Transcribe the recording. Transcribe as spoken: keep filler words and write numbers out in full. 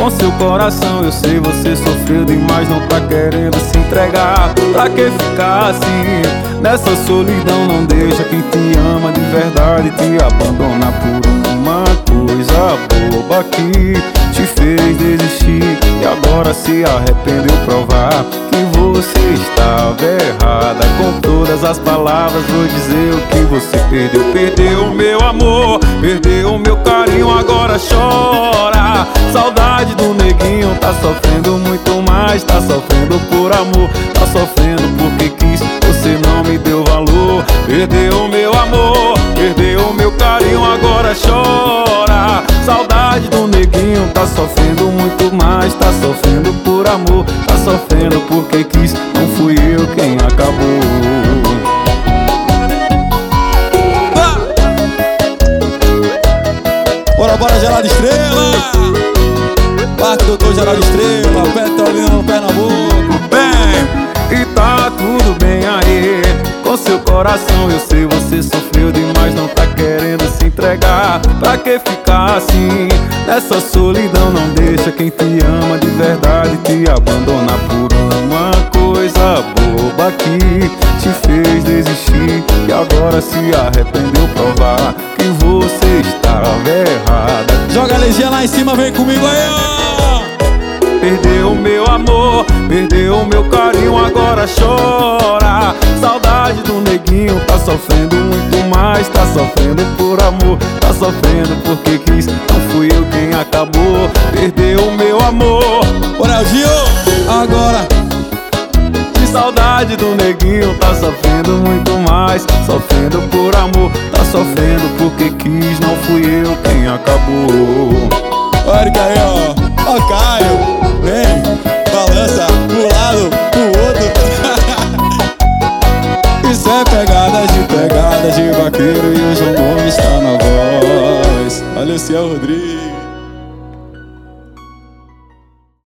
com seu coração. Eu sei, você sofreu demais, não tá querendo se entregar. Pra que ficar assim, nessa solidão? Não deixa quem te ama de verdade te abandonar por uma coisa boba que te fez desistir e agora se arrependeu. Provar que você estava errada. Com todas as palavras vou dizer o que você perdeu. Perdeu o meu amor, perdeu o meu carinho, agora chora. Saudade do neguinho, tá sofrendo muito mais. Tá sofrendo por amor, tá sofrendo porque quis, você não me deu valor. Perdeu o meu amor, perdeu o meu carinho, agora chora. Saudade do neguinho, tá sofrendo muito mais. Tá sofrendo por amor, tá sofrendo porque quis, não fui eu quem acabou. Bora, bora, Geraldo Estrela! Parque Doutor Geraldo Estrela, Petrolina, Pernambuco. Bem, e tá tudo bem aí, com seu coração. Eu sei, você sofreu demais, não tá querendo se entregar. Pra que ficar assim, nessa solidão? Não deixa quem te ama de verdade te abandonar por uma coisa boba que te fez desistir e agora se arrependeu. Provar que você estava errada. Joga a energia lá em cima, vem comigo aí, ó. Perdeu o meu amor, perdeu o meu carinho, agora chora. Saudade do neguinho, tá sofrendo muito mais. Tá sofrendo por amor, tá sofrendo porque quis, não fui eu quem acabou. Perdeu o meu amor. Bora, Gil, agora. De saudade do neguinho, tá sofrendo muito mais. Sofrendo por amor, tá sofrendo porque quis, não fui eu quem acabou. Olha aí, ó, ó Caio. Vem, balança pro lado, pro outro. Isso é pegadas de pegadas de vaqueiro e o João Gomes tá na voz. Olha o Ciel Rodrigues.